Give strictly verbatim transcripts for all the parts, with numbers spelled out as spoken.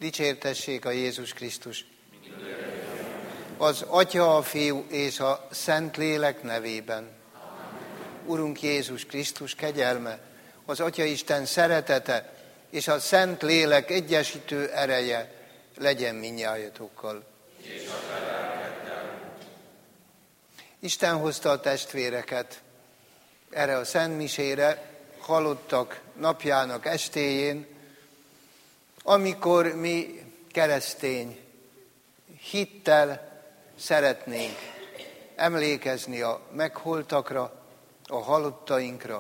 Dicsértessék a Jézus Krisztus! Az Atya, a Fiú és a Szentlélek nevében. Urunk Jézus Krisztus kegyelme, az Atyaisten szeretete és a Szentlélek egyesítő ereje legyen mindnyájatokkal. Isten hozta a testvéreket erre a szentmisére, halottak napjának estéjén, amikor mi keresztény hittel szeretnénk emlékezni a megholtakra, a halottainkra.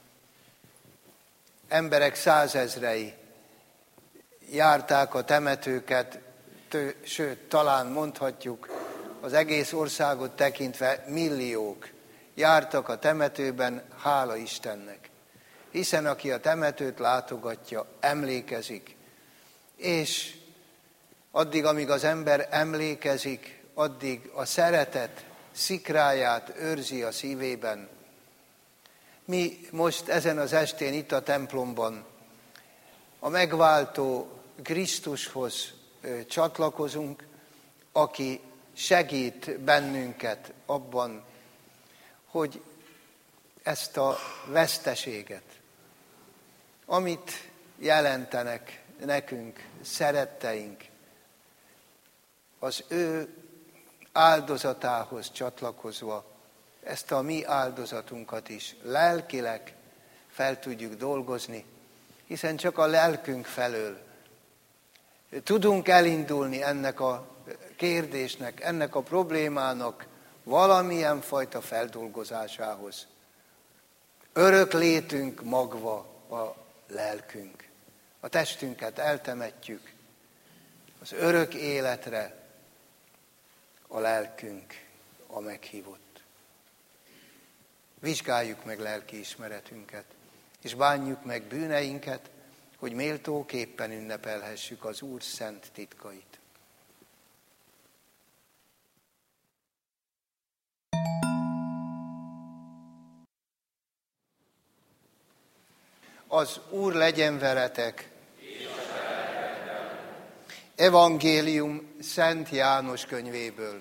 Emberek százezrei járták a temetőket, tő, sőt, talán mondhatjuk, az egész országot tekintve milliók jártak a temetőben, hála Istennek. Hiszen aki a temetőt látogatja, emlékezik. És addig, amíg az ember emlékezik, addig a szeretet szikráját őrzi a szívében. Mi most ezen az estén itt a templomban a megváltó Krisztushoz csatlakozunk, aki segít bennünket abban, hogy ezt a veszteséget, amit jelentenek nekünk szeretteink, az ő áldozatához csatlakozva, ezt a mi áldozatunkat is lelkileg fel tudjuk dolgozni, hiszen csak a lelkünk felől tudunk elindulni ennek a kérdésnek, ennek a problémának valamilyen fajta feldolgozásához. Örök létünk magva a lelkünk. A testünket eltemetjük, az örök életre a lelkünk a meghívott. Vizsgáljuk meg lelkiismeretünket, és bánjuk meg bűneinket, hogy méltóképpen ünnepelhessük az Úr szent titkait. Az Úr legyen veletek! Evangélium Szent János könyvéből.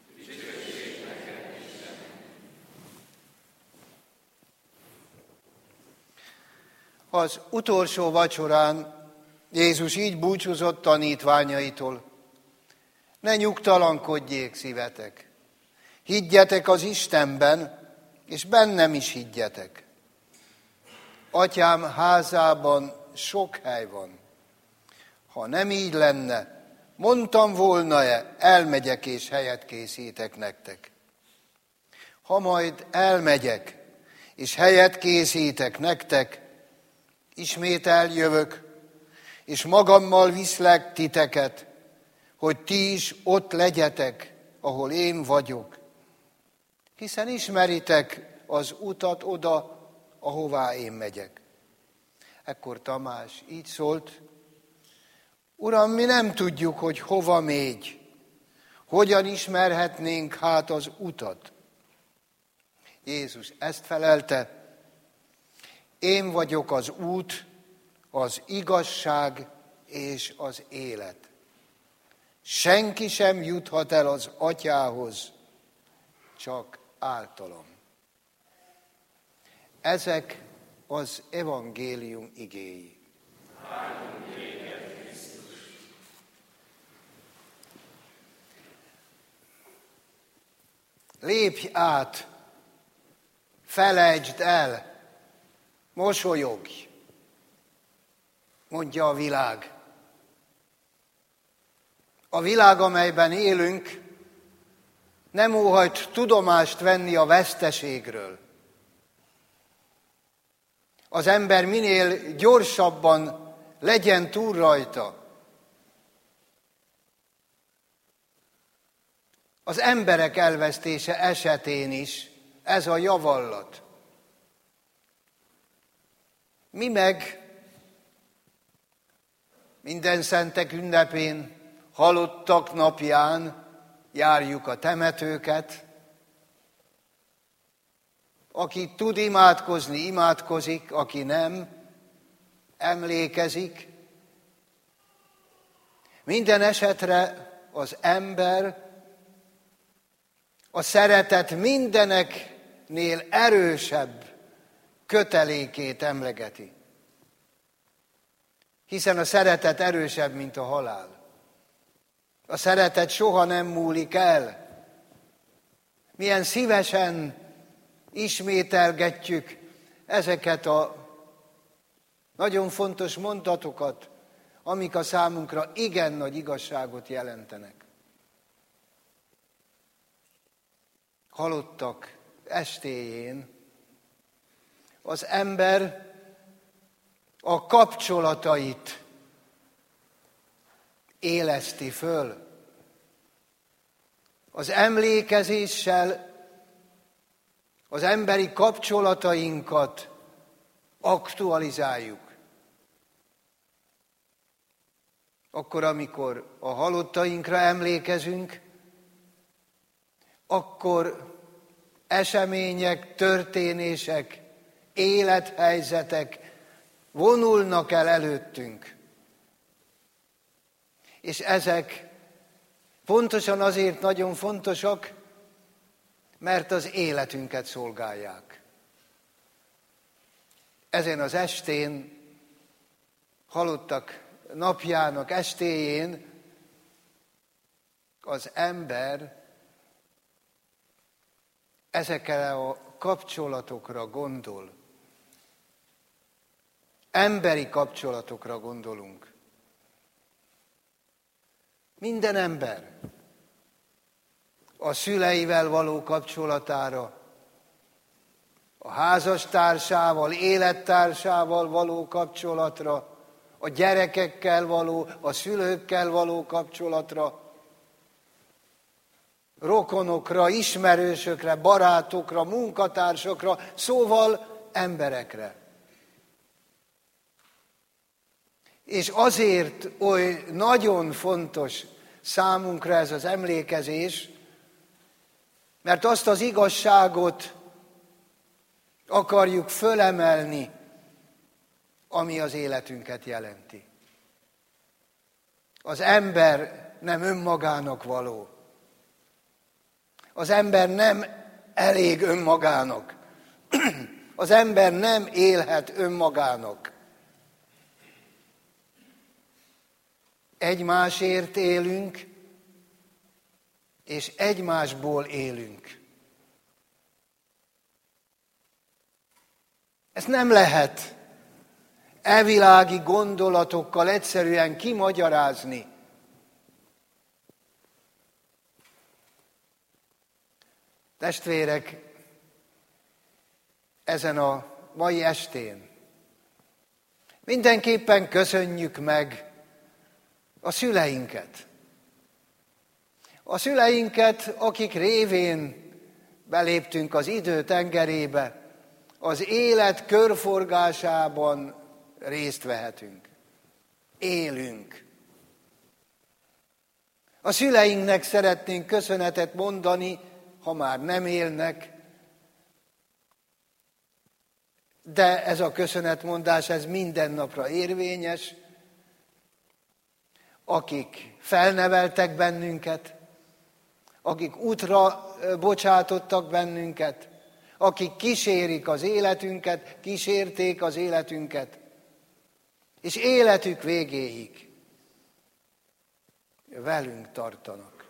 Az utolsó vacsorán Jézus így búcsúzott tanítványaitól: ne nyugtalankodjék szívetek, higgyetek az Istenben, és bennem is higgyetek. Atyám házában sok hely van. Ha nem így lenne, mondtam volna-e, elmegyek és helyet készítek nektek. Ha majd elmegyek, és helyet készítek nektek, ismét eljövök, és magammal viszlek titeket, hogy ti is ott legyetek, ahol én vagyok. Hiszen ismeritek az utat oda, ahová én megyek. Ekkor Tamás így szólt: Uram, mi nem tudjuk, hogy hova mégy. Hogyan ismerhetnénk hát az utat? Jézus ezt felelte: én vagyok az út, az igazság és az élet. Senki sem juthat el az Atyához, csak általam. Ezek az evangélium igéi. Lépj át, felejtsd el, mosolyogj, mondja a világ. A világ, amelyben élünk, nem óhajt tudomást venni a veszteségről. Az ember minél gyorsabban legyen túl rajta. Az emberek elvesztése esetén is ez a javallat. Mi meg minden szentek ünnepén, halottak napján járjuk a temetőket. Aki tud imádkozni, imádkozik, aki nem, emlékezik. Minden esetre az ember a szeretet mindeneknél erősebb kötelékét emlegeti. Hiszen a szeretet erősebb, mint a halál. A szeretet soha nem múlik el. Milyen szívesen ismételgetjük ezeket a nagyon fontos mondatokat, amik a számunkra igen nagy igazságot jelentenek. Halottak estéjén az ember a kapcsolatait éleszti föl. Az emlékezéssel az emberi kapcsolatainkat aktualizáljuk. Akkor, amikor a halottainkra emlékezünk, akkor események, történések, élethelyzetek vonulnak el előttünk. És ezek pontosan azért nagyon fontosak, mert az életünket szolgálják. Ezen az estén, halottak napjának estéjén az ember ezekre a kapcsolatokra gondol. Emberi kapcsolatokra gondolunk. Minden ember a szüleivel való kapcsolatára, a házastársával, élettársával való kapcsolatra, a gyerekekkel való, a szülőkkel való kapcsolatra, rokonokra, ismerősökre, barátokra, munkatársakra, szóval emberekre. És azért oly nagyon fontos számunkra ez az emlékezés, mert azt az igazságot akarjuk fölemelni, ami az életünket jelenti. Az ember nem önmagának való. Az ember nem elég önmagának. Az ember nem élhet önmagának. Egymásért élünk, és egymásból élünk. Ezt nem lehet elvilági gondolatokkal egyszerűen kimagyarázni. Testvérek, ezen a mai estén mindenképpen köszönjük meg a szüleinket. A szüleinket, akik révén beléptünk az idő tengerébe, az élet körforgásában részt vehetünk. Élünk. A szüleinknek szeretnénk köszönetet mondani, ha már nem élnek, de ez a köszönetmondás, ez minden napra érvényes, akik felneveltek bennünket, akik útra bocsátottak bennünket, akik kísérik az életünket, kísérték az életünket, és életük végéig velünk tartanak.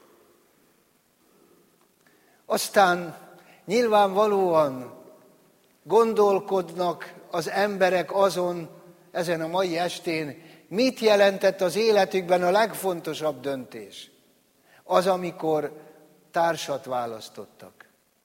Aztán nyilvánvalóan gondolkodnak az emberek azon, ezen a mai estén, mit jelentett az életükben a legfontosabb döntés? Az, amikor társat választottak.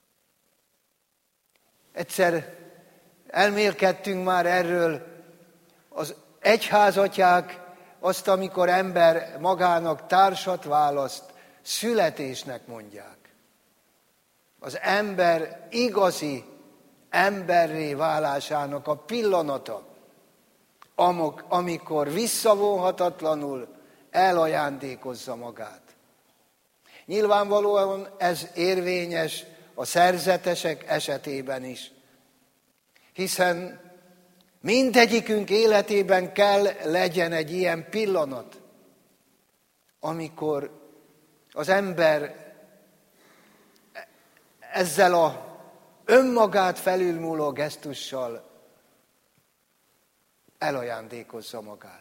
Egyszer elmélkedtünk már erről, az egyházatják azt, amikor ember magának társat választ, születésnek mondják. Az ember igazi emberré válásának a pillanata, amikor visszavonhatatlanul elajándékozza magát. Nyilvánvalóan ez érvényes a szerzetesek esetében is, hiszen mindegyikünk életében kell legyen egy ilyen pillanat, amikor az ember ezzel a önmagát felülmúló gesztussal elajándékozza magát.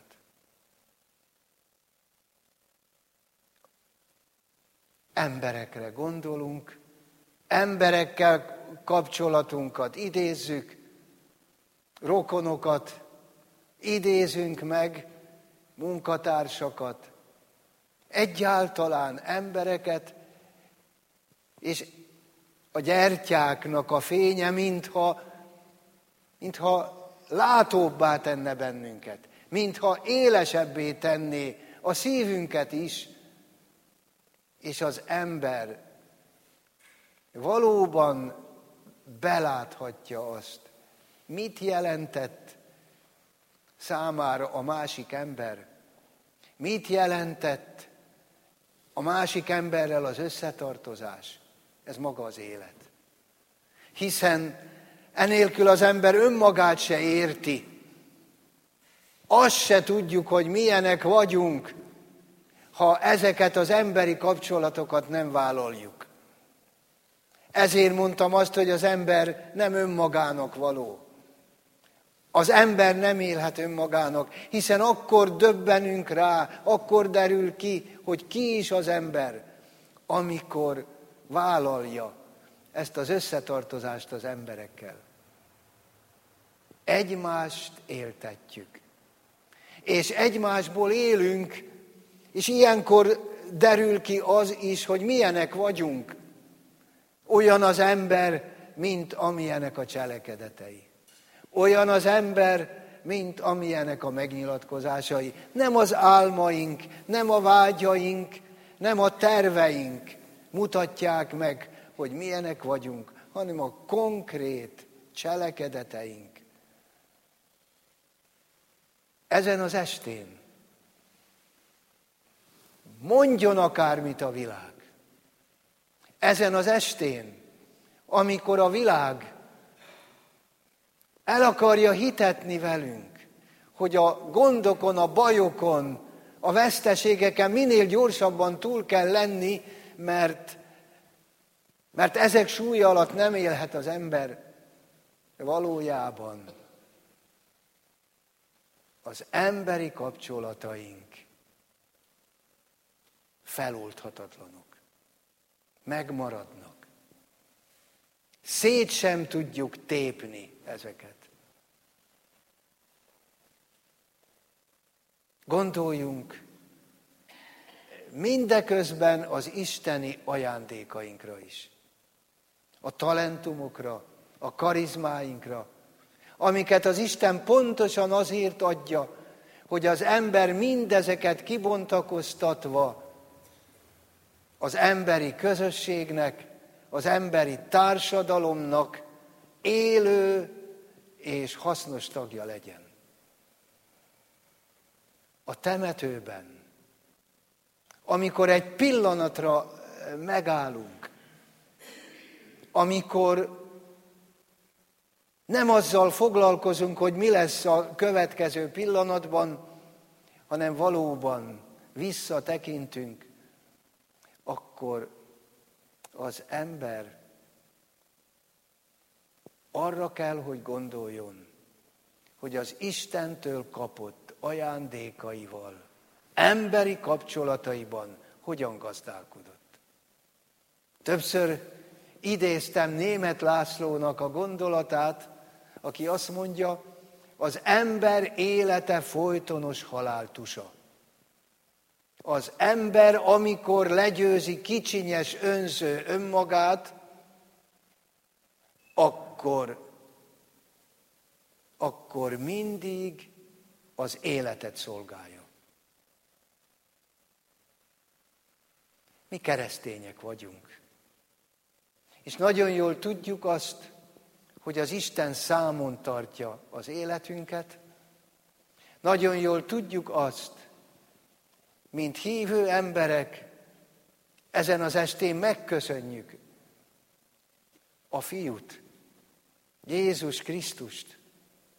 Emberekre gondolunk, emberekkel kapcsolatunkat idézzük, rokonokat idézünk meg, munkatársakat, egyáltalán embereket, és a gyertyáknak a fénye, mintha, mintha látóbbá tenne bennünket, mintha élesebbé tenné a szívünket is, és az ember valóban beláthatja azt, mit jelentett számára a másik ember, mit jelentett a másik emberrel az összetartozás. Ez maga az élet. Hiszen enélkül az ember önmagát se érti. Azt se tudjuk, hogy milyenek vagyunk, ha ezeket az emberi kapcsolatokat nem vállaljuk. Ezért mondtam azt, hogy az ember nem önmagának való. Az ember nem élhet önmagának, hiszen akkor döbbenünk rá, akkor derül ki, hogy ki is az ember, amikor vállalja ezt az összetartozást az emberekkel. Egymást éltetjük. És egymásból élünk, és ilyenkor derül ki az is, hogy milyenek vagyunk. Olyan az ember, mint amilyenek a cselekedetei. Olyan az ember, mint amilyenek a megnyilatkozásai. Nem az álmaink, nem a vágyaink, nem a terveink mutatják meg, hogy milyenek vagyunk, hanem a konkrét cselekedeteink. Ezen az estén mondjon akármit a világ. Ezen az estén, amikor a világ el akarja hitetni velünk, hogy a gondokon, a bajokon, a veszteségeken minél gyorsabban túl kell lenni, mert, mert ezek súlya alatt nem élhet az ember, valójában az emberi kapcsolataink feloldhatatlanok, megmaradnak. Szét sem tudjuk tépni ezeket. Gondoljunk mindeközben az isteni ajándékainkra is. A talentumokra, a karizmáinkra, amiket az Isten pontosan azért adja, hogy az ember mindezeket kibontakoztatva az emberi közösségnek, az emberi társadalomnak élő és hasznos tagja legyen. A temetőben, amikor egy pillanatra megállunk, amikor nem azzal foglalkozunk, hogy mi lesz a következő pillanatban, hanem valóban visszatekintünk, akkor az ember arra kell, hogy gondoljon, hogy az Istentől kapott ajándékaival, emberi kapcsolataiban hogyan gazdálkodott. Többször idéztem Németh Lászlónak a gondolatát, aki azt mondja, az ember élete folytonos haláltusa. Az ember, amikor legyőzi kicsinyes, önző önmagát, akkor, akkor mindig az életet szolgálja. Mi keresztények vagyunk. És nagyon jól tudjuk azt, hogy az Isten számon tartja az életünket. Nagyon jól tudjuk azt, mint hívő emberek, ezen az estén megköszönjük a Fiút, Jézus Krisztust,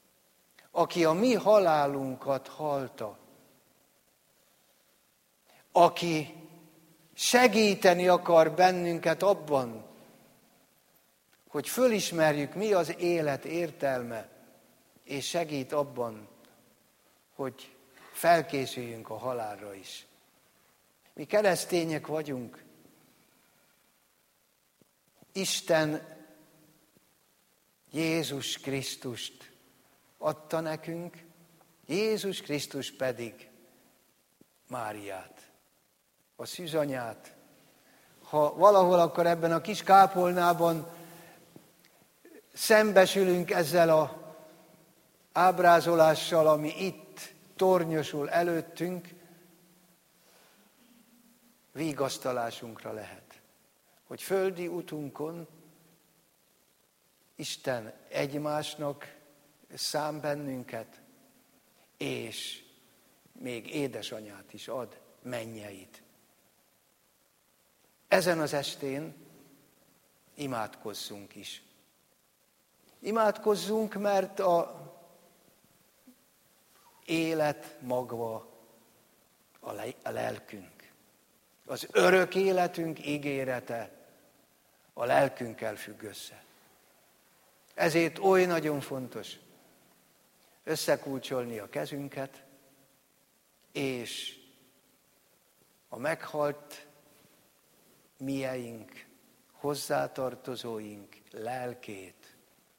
aki a mi halálunkat halta. aki segíteni akar bennünket abban, hogy fölismerjük, mi az élet értelme, és segít abban, hogy felkészüljünk a halálra is. Mi keresztények vagyunk. Isten Jézus Krisztust adta nekünk, Jézus Krisztus pedig Máriát, a szűzanyát. Ha valahol, akkor ebben a kis kápolnában szembesülünk ezzel az ábrázolással, ami itt tornyosul előttünk, vigasztalásunkra lehet, hogy földi utunkon Isten egymásnak szán bennünket, és még édesanyát is ad, mennyeit. Ezen az estén imádkozzunk is. Imádkozzunk, mert a élet magva a lelkünk. Az örök életünk ígérete a lelkünkkel függ össze. Ezért oly nagyon fontos összekulcsolni a kezünket, és a meghalt mieink, hozzátartozóink lelkét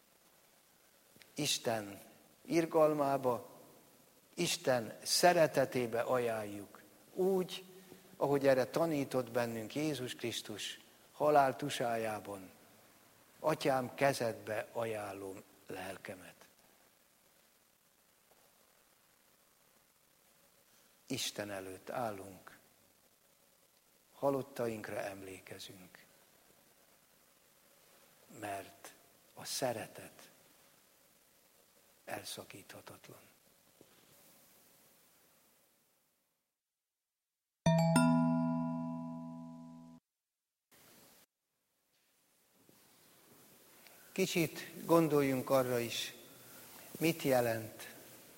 Isten irgalmába, Isten szeretetébe ajánljuk, úgy, ahogy erre tanított bennünk Jézus Krisztus halál tusájában. Atyám, kezedbe ajánlom lelkemet. Isten előtt állunk, halottainkra emlékezünk, mert a szeretet elszakíthatatlan. Kicsit gondoljunk arra is, mit jelent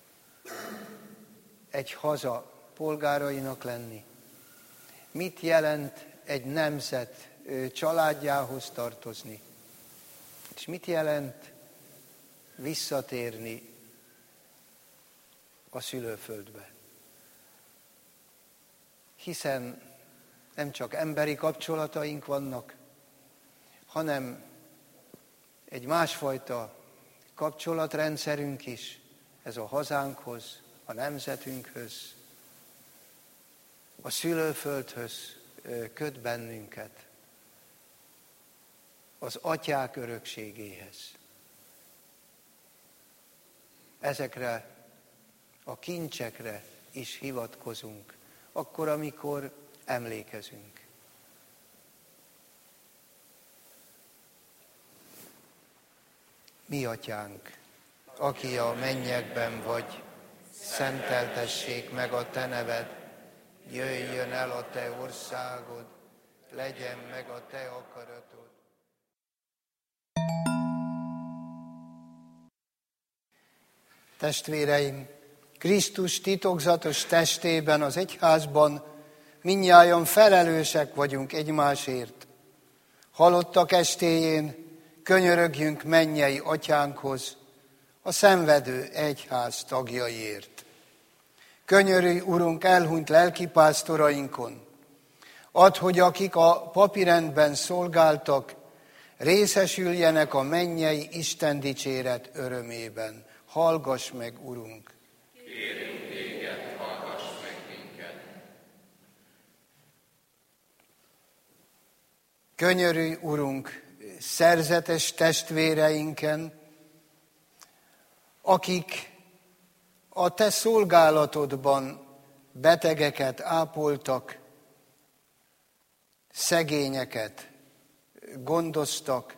egy haza polgárainak lenni, mit jelent egy nemzet családjához tartozni, és mit jelent visszatérni a szülőföldbe. Hiszen nem csak emberi kapcsolataink vannak, hanem egy másfajta kapcsolatrendszerünk is, ez a hazánkhoz, a nemzetünkhöz, a szülőföldhöz köt bennünket, az atyák örökségéhez. Ezekre a kincsekre is hivatkozunk, akkor, amikor emlékezünk. Mi atyánk, aki a mennyekben vagy, szenteltessék meg a te neved, jöjjön el a te országod, legyen meg a te akaratod. Testvéreim, Krisztus titokzatos testében, az egyházban mindnyájan felelősek vagyunk egymásért. Halottak estéjén könyörögjünk mennyei atyánkhoz, a szenvedő egyház tagjaiért. Könyörülj, Urunk, elhunyt lelkipásztorainkon. Add, hogy akik a papirendben szolgáltak, részesüljenek a mennyei Isten dicséret örömében. Hallgass meg, Urunk! Kérünk téged, hallgass meg minket! Könyörülj, Urunk, szerzetes testvéreinken, akik a te szolgálatodban betegeket ápoltak, szegényeket gondoztak.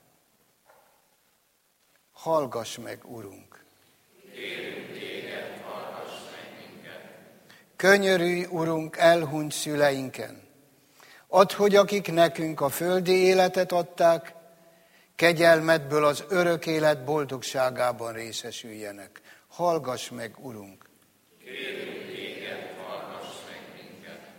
Hallgass meg, Urunk! Kérünk téged, hallgass meg minket! Könyörülj, Urunk, elhunyt szüleinken. Add, hogy akik nekünk a földi életet adták, kegyelmedből az örök élet boldogságában részesüljenek. Hallgass meg, Urunk! Kérünk téged, hallgass meg minket!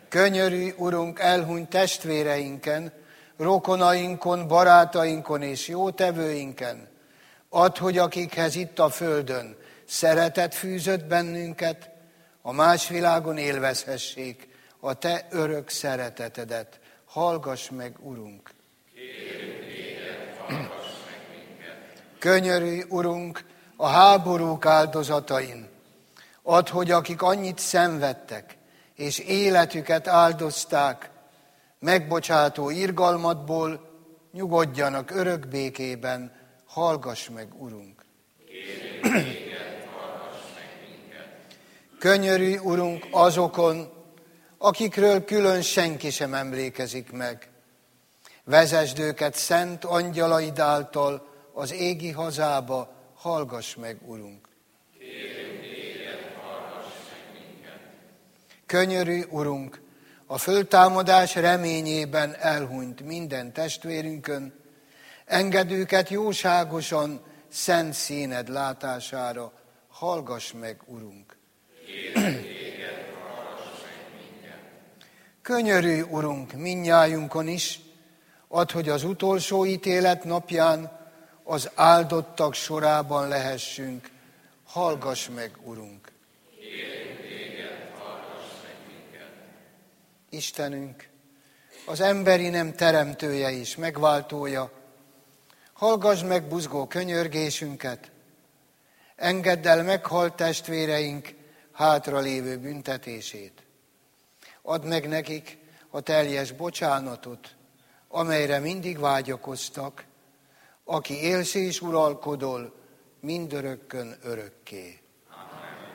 Könyörülj, Urunk, elhunyt testvéreinken, rokonainkon, barátainkon és jótevőinken. Add, hogy akikhez itt a földön szeretet fűzött bennünket, a más világon élvezhessék a Te örök szeretetedet. Hallgass meg, Urunk! Kérünk téged, hallgass meg minket! Könyörülj, Urunk, a háborúk áldozatain. Add, hogy akik annyit szenvedtek, és életüket áldozták, megbocsátó irgalmadból nyugodjanak örök békében. Hallgass meg, Urunk! Kérünk téged, hallgass meg minket! Könyörülj, Urunk, azokon, akikről külön senki sem emlékezik meg. Vezesd őket szent angyalaid által az égi hazába. Hallgass meg, Urunk! Kérünk téged, hallgass meg minket! Könyörülj, Urunk, a föltámadás reményében elhunyt minden testvérünkön, engedd őket jóságosan szent színed látására. Hallgass meg, Urunk! Kérünk téged, hallgass meg minket! Könyörülj, Urunk, mindnyájunkon is, add, hogy az utolsó ítélet napján az áldottak sorában lehessünk. Hallgass meg, Urunk! Kérünk téged, hallgass meg minket! Istenünk, az emberi nem teremtője is, megváltója, hallgass meg buzgó könyörgésünket, engedd el meghalt testvéreink hátralévő büntetését. Add meg nekik a teljes bocsánatot, amelyre mindig vágyakoztak, aki élsz és uralkodol mindörökkön örökké. Amen.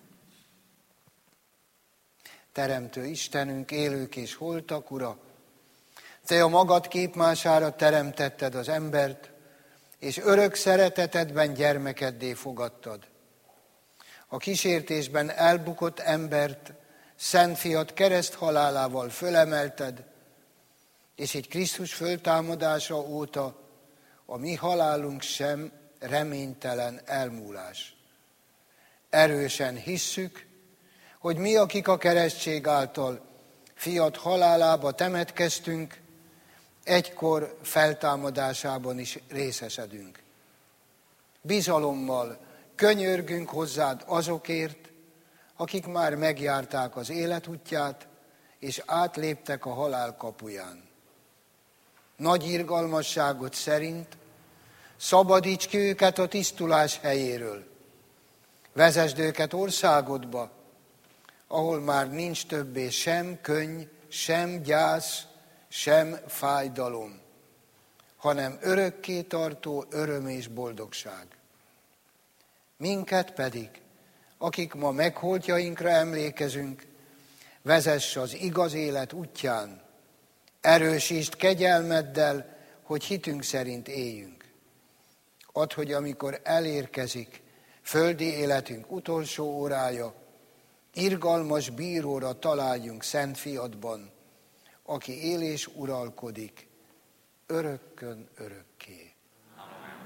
Teremtő Istenünk, élők és holtak Ura, Te a magad képmására teremtetted az embert, és örök szeretetedben gyermekeddé fogadtad. A kísértésben elbukott embert, Szent Fiad kereszt halálával fölemelted, és így Krisztus föltámadása óta a mi halálunk sem reménytelen elmúlás. Erősen hisszük, hogy mi, akik a keresztség által Fiad halálába temetkeztünk, egykor feltámadásában is részesedünk. Bizalommal könyörgünk hozzád azokért, akik már megjárták az élet útját, és átléptek a halál kapuján. Nagy irgalmasságod szerint szabadíts ki őket a tisztulás helyéről. Vezesd őket országodba, ahol már nincs többé sem könny, sem gyász, sem fájdalom, hanem örökké tartó öröm és boldogság. Minket pedig, akik ma megholtjainkra emlékezünk, vezess az igaz élet útján, erősítsd kegyelmeddel, hogy hitünk szerint éljünk. Add, hogy amikor elérkezik földi életünk utolsó órája, irgalmas bíróra találjunk Szent Fiadban, aki él és uralkodik örökkön örökké. Amen.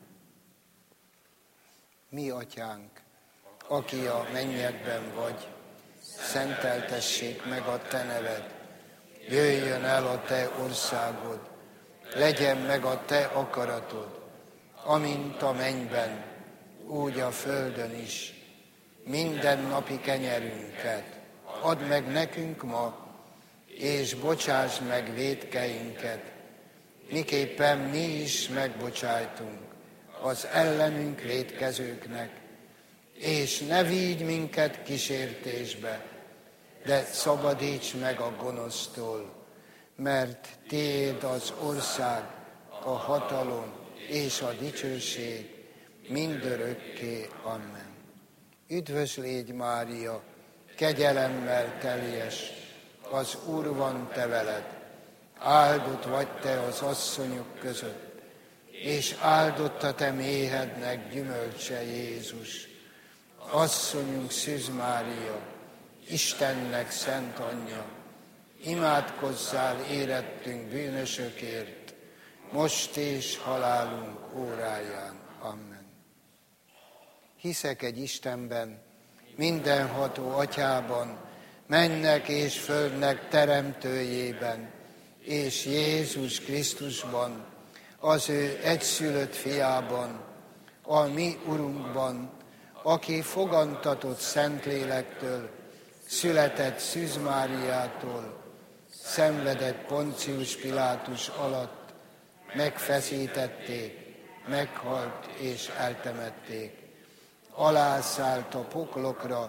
Mi, Atyánk, aki a mennyekben vagy, szenteltessék meg a Te neved, jöjjön el a Te országod, legyen meg a Te akaratod, amint a mennyben, úgy a földön is. Minden napi kenyerünket add meg nekünk ma, és bocsásd meg vétkeinket, miképpen mi is megbocsájtunk az ellenünk vétkezőknek, és ne vigy minket kísértésbe, de szabadíts meg a gonosztól, mert Tiéd az ország, a hatalom és a dicsőség mindörökké. Amen. Üdvös légy, Mária, kegyelemmel teljes, az Úr van te veled, áldott vagy te az asszonyok között, és áldott a te méhednek gyümölcse, Jézus. Asszonyunk Szűz Mária, Istennek szent anyja, imádkozzál érettünk bűnösökért, most és halálunk óráján. Amen. Hiszek egy Istenben, mindenható Atyában, mennek és földnek teremtőjében, és Jézus Krisztusban, az ő egyszülött fiában, a mi Urunkban, aki fogantatott Szentlélektől, született Szűz Máriától, szenvedett Poncius Pilátus alatt, megfeszítették, meghalt és eltemették. Alászállt a poklokra,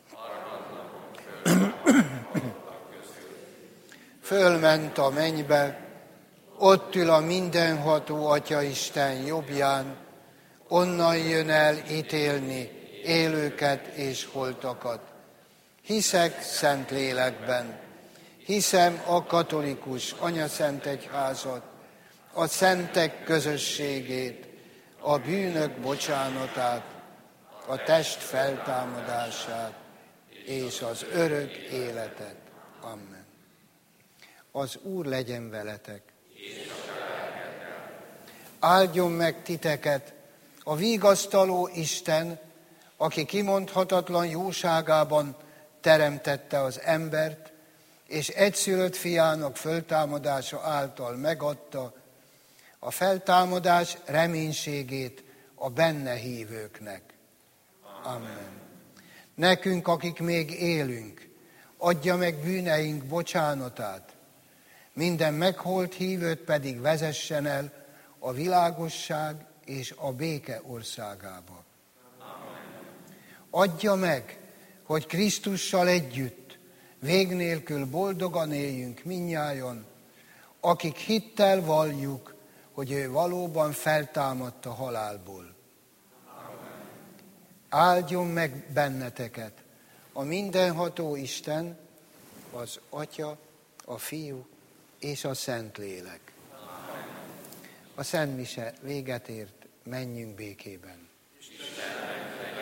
fölment a mennybe, ott ül a mindenható Atyaisten jobbján, onnan jön el ítélni élőket és holtakat. Hiszek Szentlélekben, hiszem a katolikus anyaszentegyházat, a szentek közösségét, a bűnök bocsánatát, a test feltámadását és az örök életet. Amen. Az Úr legyen veletek. Áldjon meg titeket a vigasztaló Isten, aki kimondhatatlan jóságában teremtette az embert, és egyszülött fiának föltámadása által megadta a feltámadás reménységét a benne hívőknek. Amen. Nekünk, akik még élünk, adja meg bűneink bocsánatát, minden meghalt hívőt pedig vezessen el a világosság és a béke országába. Adja meg, hogy Krisztussal együtt, vég nélkül boldogan éljünk minnyájon, akik hittel valljuk, hogy ő valóban feltámadt a halálból. Áldjon meg benneteket a mindenható Isten, az Atya, a Fiú és a Szentlélek. A Szent Mise véget ért, menjünk békében.